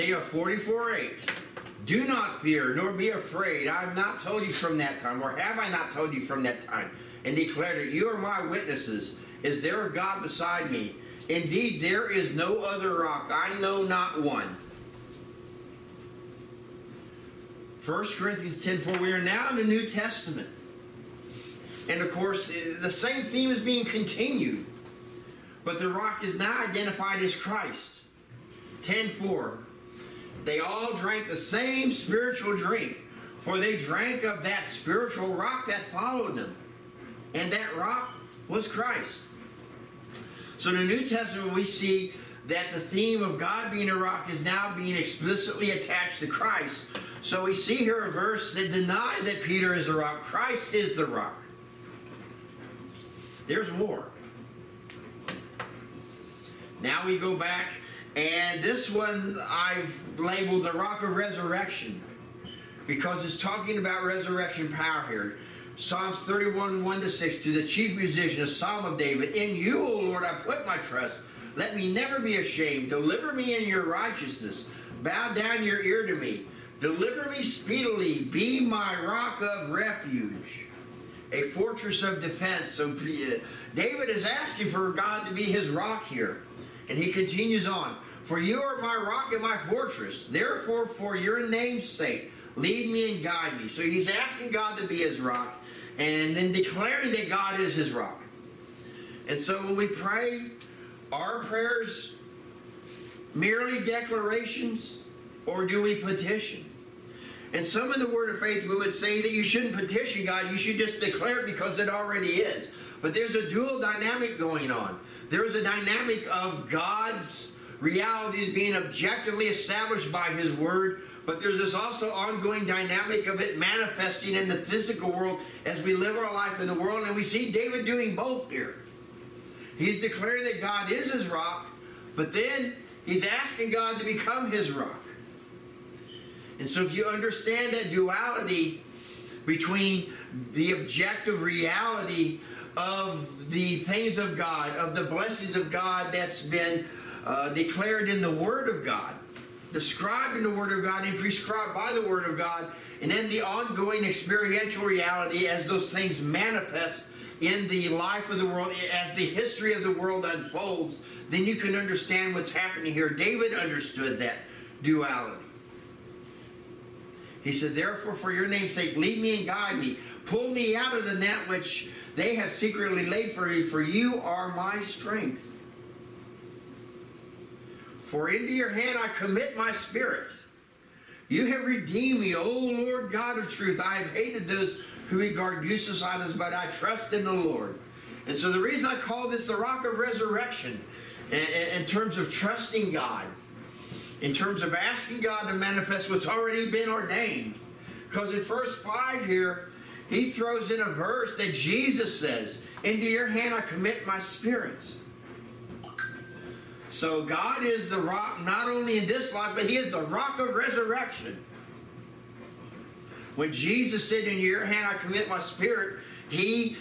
Isaiah 44:8. Do not fear, nor be afraid. I have not told you from that time, or have I not told you from that time, and declared it. You are my witnesses. Is there a God beside me? Indeed, there is no other rock. I know not one. 1 Corinthians 10:4. We are now in the New Testament. And of course, the same theme is being continued. But the rock is now identified as Christ. 10:4. They all drank the same spiritual drink, for they drank of that spiritual rock that followed them. And that rock was Christ. So in the New Testament, we see that the theme of God being a rock is now being explicitly attached to Christ. So we see here a verse that denies that Peter is the rock. Christ is the rock. There's more. Now we go back, and this one I've labeled the rock of resurrection, because it's talking about resurrection power here. Psalms 31:1-6. To the chief musician, a psalm of David. In you, O Lord, I put my trust. Let me never be ashamed. Deliver me in your righteousness. Bow down your ear to me. Deliver me speedily. Be my rock of refuge, a fortress of defense. So David is asking for God to be his rock here. And he continues on. For you are my rock and my fortress. Therefore, for your name's sake, lead me and guide me. So he's asking God to be his rock, and then declaring that God is his rock. And so when we pray, are prayers merely declarations, or do we petition? And some in the Word of Faith, we would say that you shouldn't petition God, you should just declare it because it already is. But there's a dual dynamic going on. There's a dynamic of God's realities being objectively established by his Word, but there's this also ongoing dynamic of it manifesting in the physical world as we live our life in the world. And we see David doing both here. He's declaring that God is his rock, but then he's asking God to become his rock. And so if you understand that duality between the objective reality of the things of God, of the blessings of God that's been declared in the Word of God, described in the Word of God and prescribed by the Word of God, and then the ongoing experiential reality as those things manifest in the life of the world, as the history of the world unfolds, then you can understand what's happening here. David understood that duality. He said, therefore, for your name's sake, lead me and guide me. Pull me out of the net which they have secretly laid for me, for you are my strength. For into your hand I commit my spirit. You have redeemed me, O Lord God of truth. I have hated those who regard useless idols, but I trust in the Lord. And so the reason I call this the rock of resurrection, in terms of trusting God, in terms of asking God to manifest what's already been ordained. Because in verse 5 here, he throws in a verse that Jesus says, into your hand I commit my spirit. So God is the rock, not only in this life, but he is the rock of resurrection. When Jesus said, in your hand I commit my spirit, he,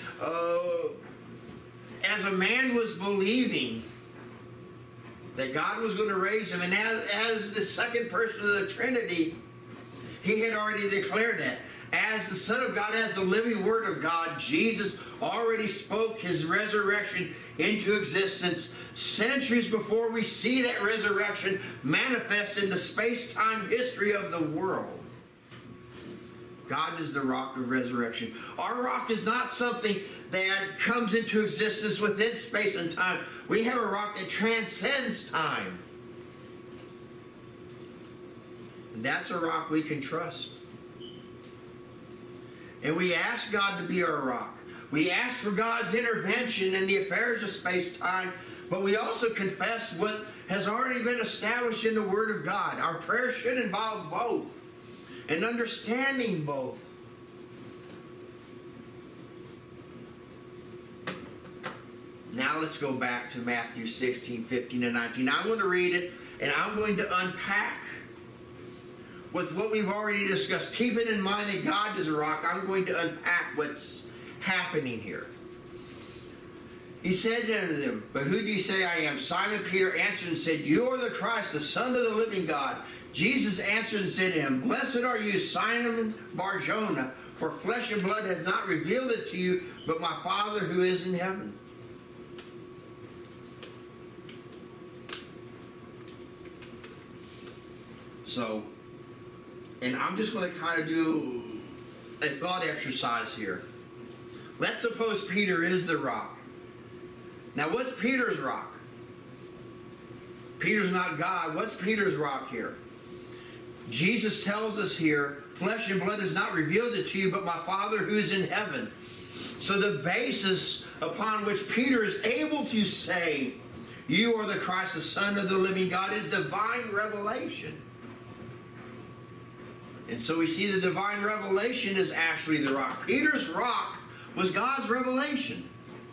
as a man, was believing that God was going to raise him. And as the second person of the Trinity, he had already declared that. As the Son of God, as the living Word of God, Jesus already spoke his resurrection into existence centuries before we see that resurrection manifest in the space-time history of the world. God is the rock of resurrection. Our rock is not something that comes into existence within space and time. We have a rock that transcends time. And that's a rock we can trust. And we ask God to be our rock. We ask for God's intervention in the affairs of space-time, but we also confess what has already been established in the Word of God. Our prayer should involve both, and understanding both. Now let's go back to Matthew 16, 15, and 19. I'm going to read it, and I'm going to unpack with what we've already discussed. Keeping in mind that God is a rock, I'm going to unpack what's happening here. He said unto them, but who do you say I am? Simon Peter answered and said, you are the Christ, the Son of the living God. Jesus answered and said to him, Blessed are you, Simon Bar-Jonah, for flesh and blood has not revealed it to you, but my Father who is in heaven. So, and I'm just going to kind of do a thought exercise here. Let's suppose Peter is the rock. Now, what's Peter's rock? Peter's not God. What's Peter's rock here? Jesus tells us here, flesh and blood has not revealed it to you, but my Father who is in heaven. So the basis upon which Peter is able to say, you are the Christ, the Son of the living God, is divine revelation. And so we see the divine revelation is actually the rock. Peter's rock was God's revelation.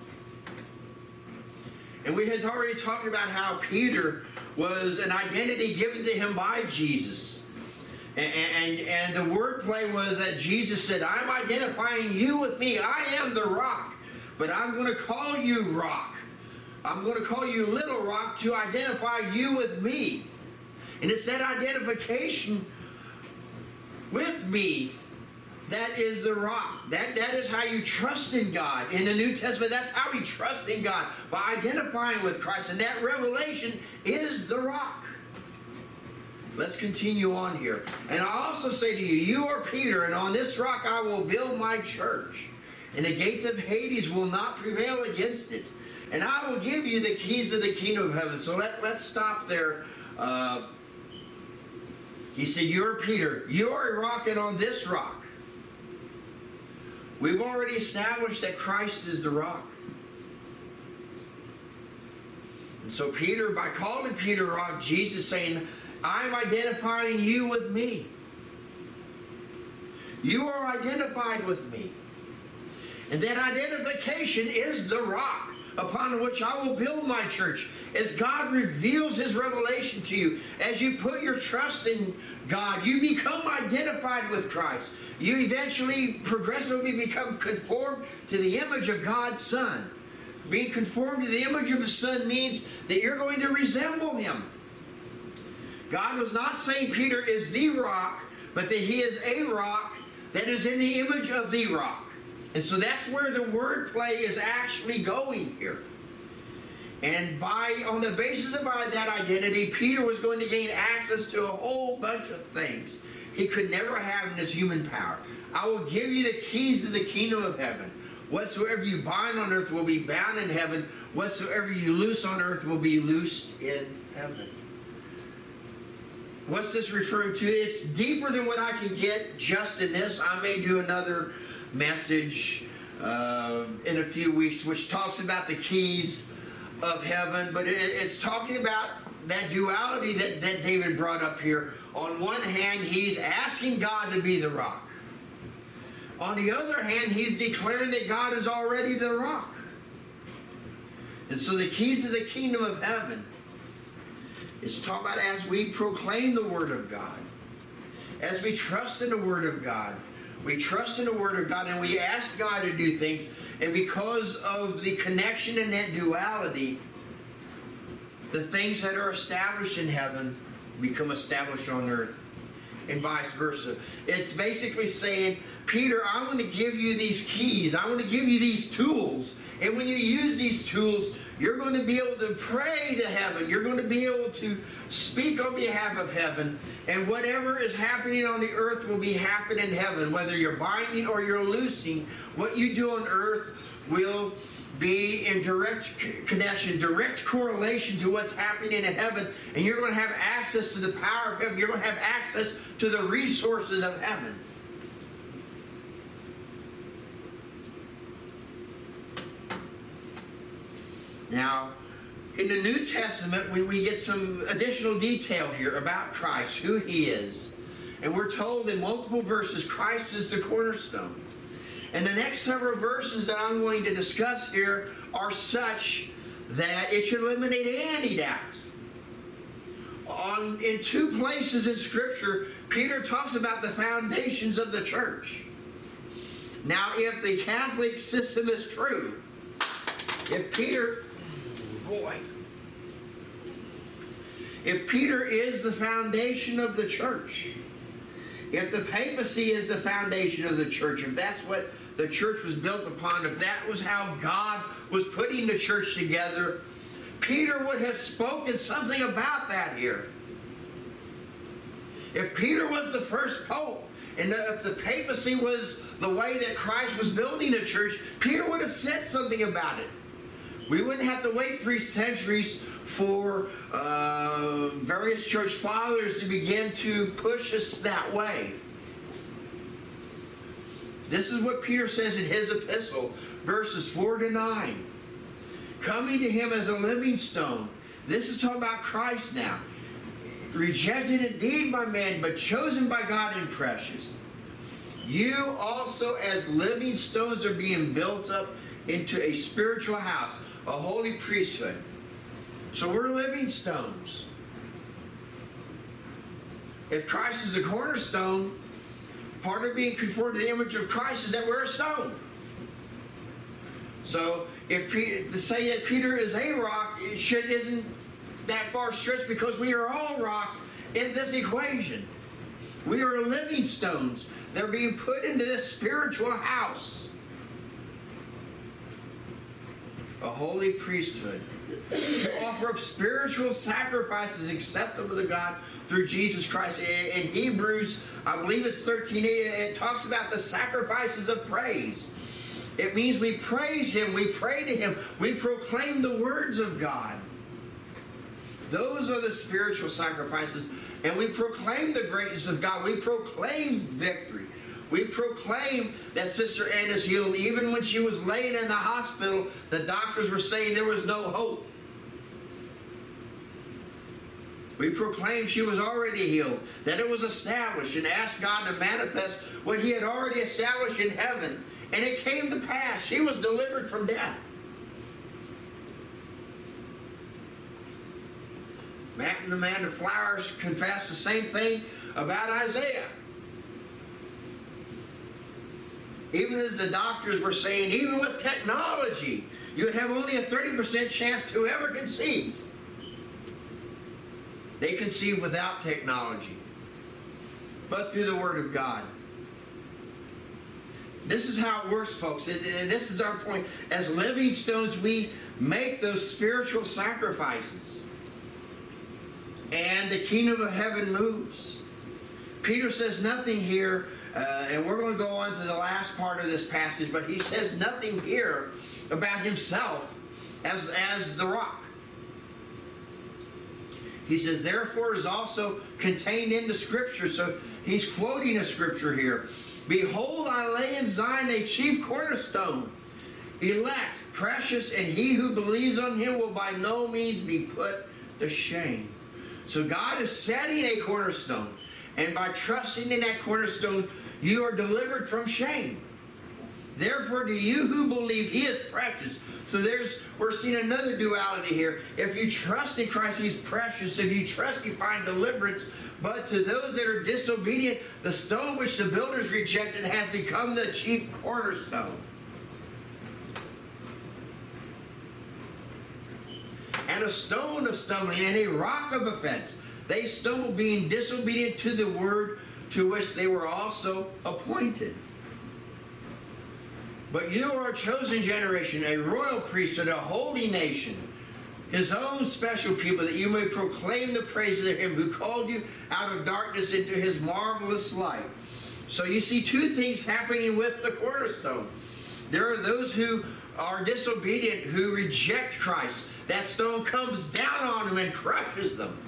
And we had already talked about how Peter was an identity given to him by Jesus. And the wordplay was that Jesus said, I'm identifying you with me. I am the rock. But I'm going to call you rock. I'm going to call you little rock to identify you with me. And it's that identification with me that is the rock. That is how you trust in God. In the New Testament, that's how we trust in God, by identifying with Christ. And that revelation is the rock. Let's continue on here. And I also say to you, you are Peter, and on this rock I will build my church. And the gates of Hades will not prevail against it. And I will give you the keys of the kingdom of heaven. So let's stop there. He said, you're Peter. You are a rock, and on this rock. We've already established that Christ is the rock. And so Peter, by calling Peter rock, Jesus saying, I'm identifying you with me. You are identified with me. And that identification is the rock upon which I will build my church. As God reveals His revelation to you, as you put your trust in God, you become identified with Christ. You eventually, progressively become conformed to the image of God's Son. Being conformed to the image of His Son means that you're going to resemble Him. God was not saying Peter is the rock, but that he is a rock that is in the image of the rock. And so that's where the wordplay is actually going here. And on the basis of that identity, Peter was going to gain access to a whole bunch of things he could never have in his human power. I will give you the keys to the kingdom of heaven. Whatsoever you bind on earth will be bound in heaven. Whatsoever you loose on earth will be loosed in heaven. What's this referring to? It's deeper than what I can get just in this. I may do another message in a few weeks which talks about the keys of heaven, but it's talking about that duality that David brought up here. On one hand, he's asking God to be the rock. On the other hand, he's declaring that God is already the rock. And so the keys of the kingdom of heaven is talking about as we proclaim the Word of God, as we trust in the Word of God. We trust in the Word of God and we ask God to do things. And because of the connection in that duality, the things that are established in heaven become established on earth, and vice versa. It's basically saying, Peter, I want to give you these keys. I want to give you these tools. And when you use these tools, you're going to be able to pray to heaven. You're going to be able to speak on behalf of heaven. And whatever is happening on the earth will be happening in heaven. Whether you're binding or you're loosing, what you do on earth will be in direct connection, direct correlation to what's happening in heaven. And you're going to have access to the power of heaven. You're going to have access to the resources of heaven. Now, in the New Testament, we get some additional detail here about Christ, who He is. And we're told in multiple verses, Christ is the cornerstone. And the next several verses that I'm going to discuss here are such that it should eliminate any doubt. In two places in Scripture, Peter talks about the foundations of the church. Now, if the Catholic system is true, if Peter is the foundation of the church, if the papacy is the foundation of the church, if that's what the church was built upon, if that was how God was putting the church together, Peter would have spoken something about that here. If Peter was the first pope, and if the papacy was the way that Christ was building the church, Peter would have said something about it. We wouldn't have to wait 3 centuries for various church fathers to begin to push us that way. This is what Peter says in his epistle, verses 4 to 9. Coming to him as a living stone. This is talking about Christ now. Rejected indeed by man, but chosen by God and precious. You also as living stones are being built up into a spiritual house, a holy priesthood. So we're living stones. If Christ is the cornerstone, part of being conformed to the image of Christ is that we're a stone. So if to say that Peter is a rock, isn't that far stretched, because we are all rocks in this equation. We are living stones. They're being put into this spiritual house. A holy priesthood. To offer up spiritual sacrifices acceptable to God through Jesus Christ. In Hebrews, I believe it's 13:8, it talks about the sacrifices of praise. It means we praise Him, we pray to Him, we proclaim the words of God. Those are the spiritual sacrifices. And we proclaim the greatness of God. We proclaim victory. We proclaim that Sister Anna's healed. Even when she was laying in the hospital, the doctors were saying there was no hope. We proclaim she was already healed, that it was established, and asked God to manifest what He had already established in heaven. And it came to pass. She was delivered from death. Matt and Amanda Flowers confessed the same thing about Isaiah. Even as the doctors were saying, even with technology, you would have only a 30% chance to ever conceive. They conceived without technology, but through the Word of God. This is how it works, folks. And this is our point. As living stones, we make those spiritual sacrifices. And the kingdom of heaven moves. Peter says nothing here, and we're going to go on to the last part of this passage, but he says nothing here about himself as the rock. He says, therefore is also contained in the Scripture. So he's quoting a Scripture here. Behold, I lay in Zion a chief cornerstone, elect, precious, and he who believes on him will by no means be put to shame. So God is setting a cornerstone, and by trusting in that cornerstone, you are delivered from shame. Therefore, to you who believe, He is precious. So we're seeing another duality here. If you trust in Christ, He's precious. If you trust, you find deliverance. But to those that are disobedient, the stone which the builders rejected has become the chief cornerstone. And a stone of stumbling and a rock of offense. They stumble, being disobedient to the word to which they were also appointed. But you are a chosen generation, a royal priesthood, a holy nation, His own special people, that you may proclaim the praises of Him who called you out of darkness into His marvelous light. So you see two things happening with the cornerstone. There are those who are disobedient, who reject Christ. That stone comes down on them and crushes them.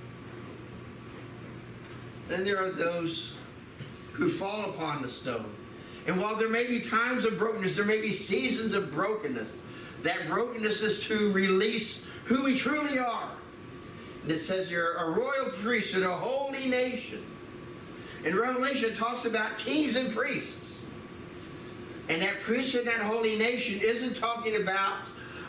Then there are those who fall upon the stone. And while there may be times of brokenness, there may be seasons of brokenness. That brokenness is to release who we truly are. And it says you're a royal priesthood, a holy nation. In Revelation, it talks about kings and priests. And that priesthood, that holy nation, isn't talking about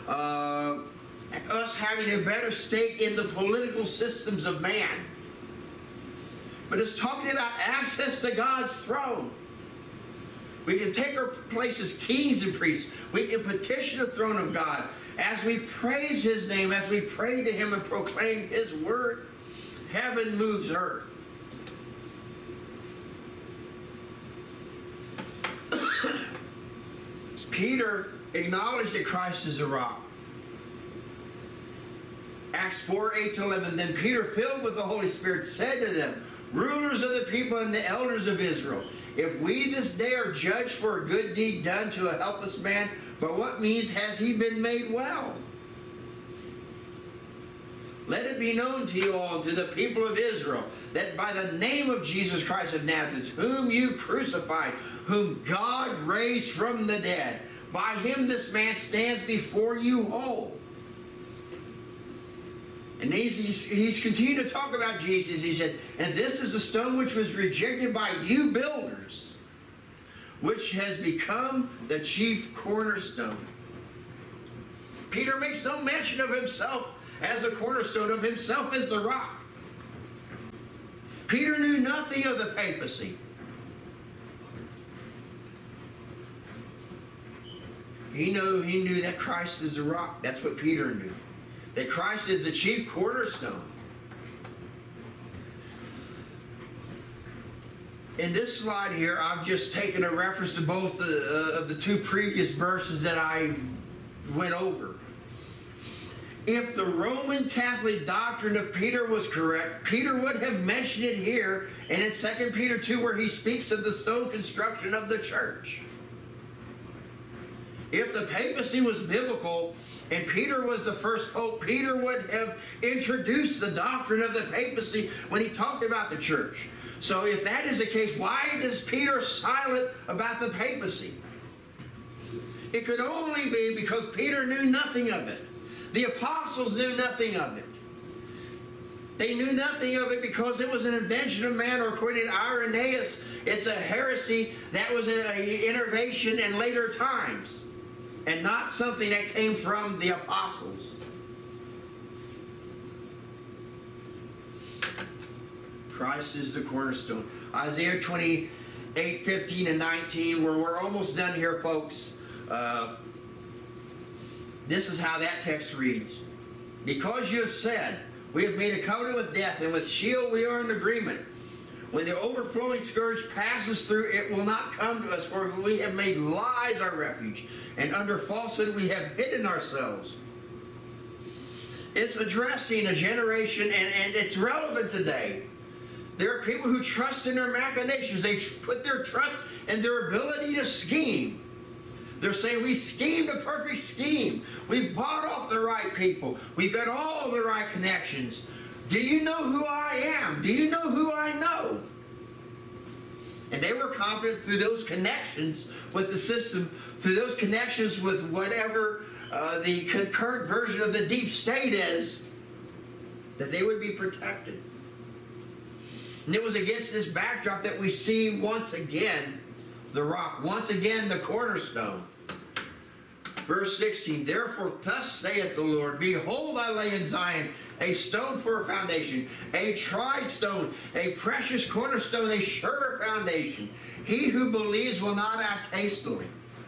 us having a better stake in the political systems of man. But it's talking about access to God's throne. We can take our place as kings and priests. We can petition the throne of God as we praise His name, as we pray to Him and proclaim His word. Heaven moves earth. Peter acknowledged that Christ is the rock. Acts 4:8-11. Then Peter, filled with the Holy Spirit, said to them, rulers of the people and the elders of Israel, if we this day are judged for a good deed done to a helpless man, by what means has he been made well? Let it be known to you all, to the people of Israel, that by the name of Jesus Christ of Nazareth, whom you crucified, whom God raised from the dead, by him this man stands before you whole. And he's continued to talk about Jesus. He said, and this is the stone which was rejected by you builders, which has become the chief cornerstone. Peter makes no mention of himself as a cornerstone, of himself as the rock. Peter knew nothing of the papacy. He knew that Christ is the rock. That's what Peter knew. That Christ is the chief cornerstone. In this slide here, I've just taken a reference to both of the two previous verses that I went over. If the Roman Catholic doctrine of Peter was correct, Peter would have mentioned it here and in 2 Peter 2 where he speaks of the stone construction of the church. If the papacy was biblical and Peter was the first pope, Peter would have introduced the doctrine of the papacy when he talked about the church. So if that is the case, why is Peter silent about the papacy? It could only be because Peter knew nothing of it. The apostles knew nothing of it. They knew nothing of it because it was an invention of man, or according to Irenaeus, it's a heresy that was an innovation in later times, and not something that came from the apostles. Christ is the cornerstone. Isaiah 28:15 and 19, where we're almost done here, folks. This is how that text reads. Because you have said, we have made a covenant with death, and with Sheol we are in agreement. When the overflowing scourge passes through, it will not come to us, for we have made lies our refuge, and under falsehood we have hidden ourselves. It's addressing a generation, and it's relevant today. There are people who trust in their machinations. They put their trust in their ability to scheme. They're saying, we schemed a perfect scheme. We've bought off the right people. We've got all the right connections. Do you know who I am? Do you know who I know? And they were confident through those connections with the system, through those connections with whatever the concurrent version of the deep state is, that they would be protected. And it was against this backdrop that we see once again the rock, once again the cornerstone. Verse 16, therefore thus saith the Lord, behold, I lay in Zion a stone for a foundation, a tried stone, a precious cornerstone, a sure foundation. He who believes will not act hastily.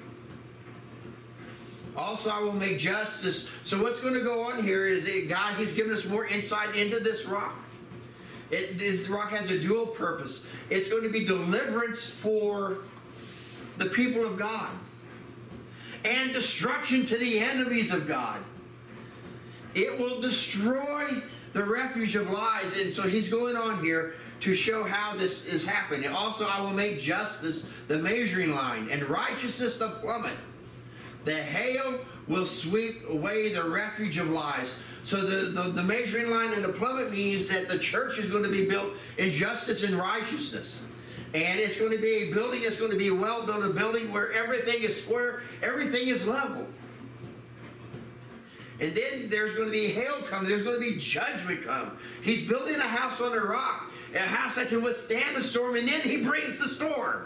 Also, I will make justice. So what's going to go on here is that God, he's given us more insight into this rock. This rock has a dual purpose. It's going to be deliverance for the people of God, and destruction to the enemies of God. It will destroy the refuge of lies. And so he's going on here to show how this is happening. Also, I will make justice the measuring line, and righteousness the plummet. The hail will sweep away the refuge of lies. So the measuring line and the plummet means that the church is going to be built in justice and righteousness. And it's going to be a building that's going to be a well-built, a building where everything is square, everything is level. And then there's going to be hail come, there's going to be judgment come. He's building a house on a rock, a house that can withstand the storm, and then he brings the storm.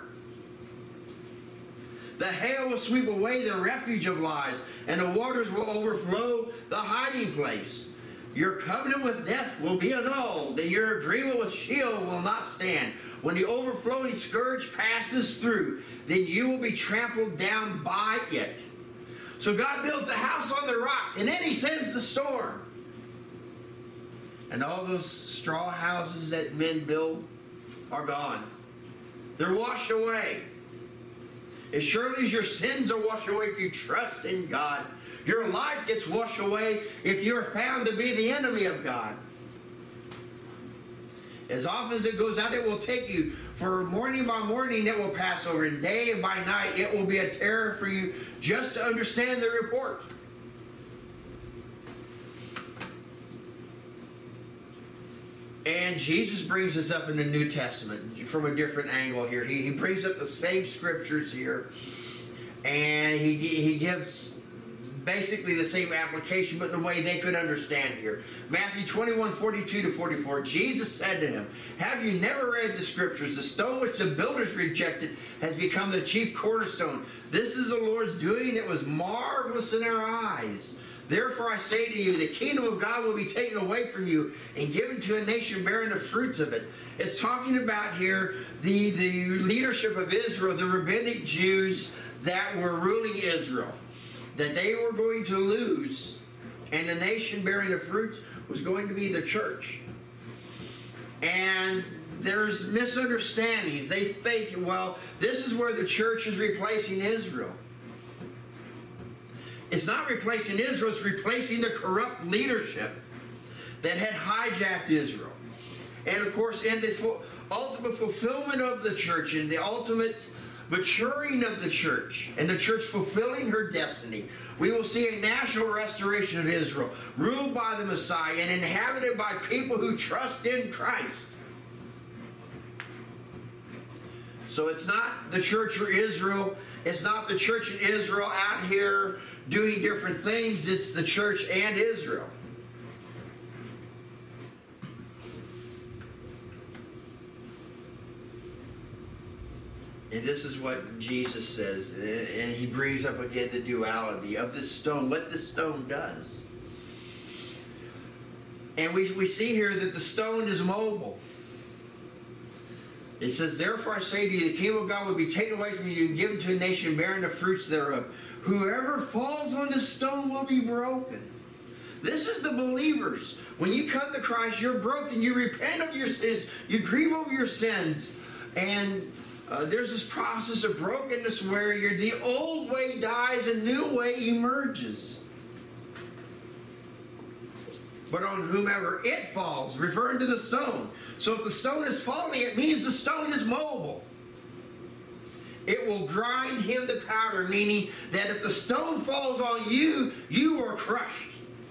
The hail will sweep away the refuge of lies, and the waters will overflow the hiding place. Your covenant with death will be annulled, and your agreement with Sheol will not stand. When the overflowing scourge passes through, then you will be trampled down by it. So God builds a house on the rock, and then he sends the storm. And all those straw houses that men build are gone. They're washed away. As surely as your sins are washed away if you trust in God, your life gets washed away if you're found to be the enemy of God. As often as it goes out, it will take you. For morning by morning it will pass over, and day by night it will be a terror for you just to understand the report. And Jesus brings us up in the New Testament from a different angle here. He brings up the same scriptures here, and he gives basically the same application, but in a way they could understand here. Matthew 21:42-44. Jesus said to him, "Have you never read the scriptures? The stone which the builders rejected has become the chief cornerstone. This is the Lord's doing. It was marvelous in our eyes. Therefore I say to you, the kingdom of God will be taken away from you and given to a nation bearing the fruits of it." It's talking about here the leadership of Israel, the rabbinic Jews that were ruling Israel, that they were going to lose, and the nation bearing the fruits was going to be the church. And there's misunderstandings. They think, well, this is where the church is replacing Israel. It's not replacing Israel, it's replacing the corrupt leadership that had hijacked Israel. And of course, in the ultimate fulfillment of the church, and the ultimate maturing of the church, and the church fulfilling her destiny, we will see a national restoration of Israel, ruled by the Messiah and inhabited by people who trust in Christ. So it's not the church for Israel. It's not the church in Israel out here doing different things. It's the church and Israel. And this is what Jesus says, and he brings up again the duality of this stone, what this stone does. And we see here that the stone is mobile. It says, "Therefore I say to you, the kingdom of God will be taken away from you and given to a nation bearing the fruits thereof. Whoever falls on this stone will be broken." This is the believers. When you come to Christ, you're broken. You repent of your sins. You grieve over your sins. And there's this process of brokenness where the old way dies and new way emerges. But on whomever it falls, referring to the stone. So if the stone is falling, it means the stone is mobile. It will grind him to powder, meaning that if the stone falls on you, you are crushed,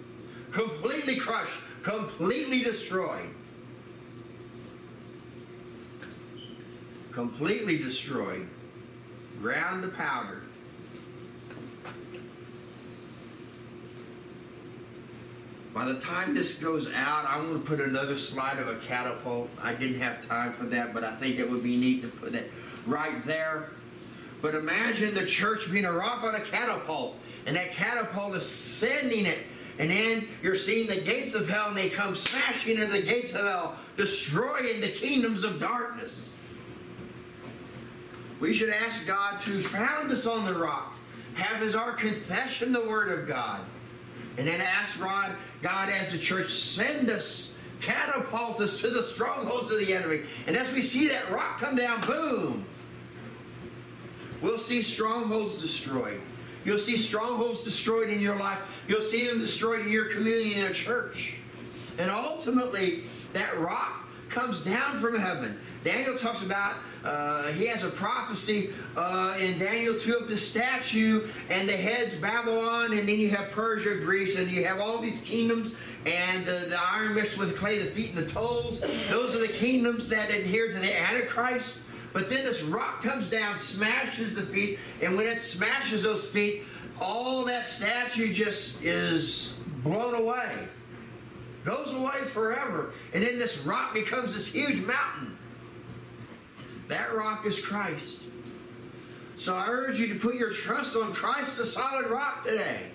completely destroyed. Completely destroyed, ground to powder. By the time this goes out, I'm going to put another slide of a catapult. I didn't have time for that, but I think it would be neat to put it right there. But imagine the church being off on a catapult, and that catapult is sending it, and then you're seeing the gates of hell, and they come smashing into the gates of hell, destroying the kingdoms of darkness. We should ask God to found us on the rock, have as our confession the Word of God, and then ask God as the church, send us, catapult us to the strongholds of the enemy. And as we see that rock come down, boom, we'll see strongholds destroyed. You'll see strongholds destroyed in your life. You'll see them destroyed in your community, in your church. And ultimately, that rock comes down from heaven. Daniel talks about, he has a prophecy in Daniel 2 of the statue, and the head's Babylon, and then you have Persia, Greece, and you have all these kingdoms, and the iron mixed with clay, the feet and the toes. Those are the kingdoms that adhere to the Antichrist. But then this rock comes down, smashes the feet, and when it smashes those feet, all that statue just is blown away. Goes away forever. And then this rock becomes this huge mountain. That rock is Christ. So I urge you to put your trust on Christ, the solid rock, today.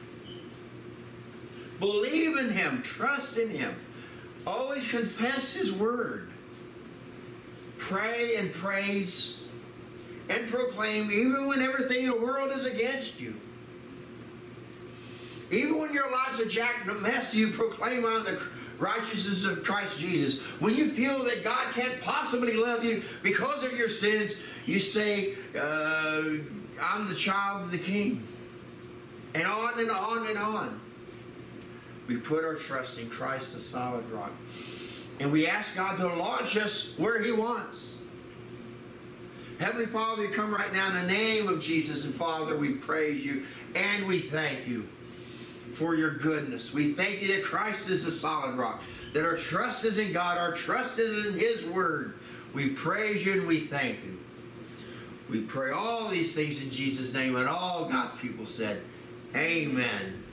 Believe in Him. Trust in Him. Always confess His Word. Pray and praise and proclaim even when everything in the world is against you. Even when your life's a jacked mess, you proclaim, I'm the righteousness of Christ Jesus, when you feel that God can't possibly love you because of your sins, you say, I'm the child of the King. And on and on and on. We put our trust in Christ, the solid rock. And we ask God to launch us where He wants. Heavenly Father, we come right now in the name of Jesus. And Father, we praise you and we thank you for your goodness. We thank you that Christ is the solid rock. That our trust is in God. Our trust is in His Word. We praise you and we thank you. We pray all these things in Jesus' name. And all God's people said, Amen.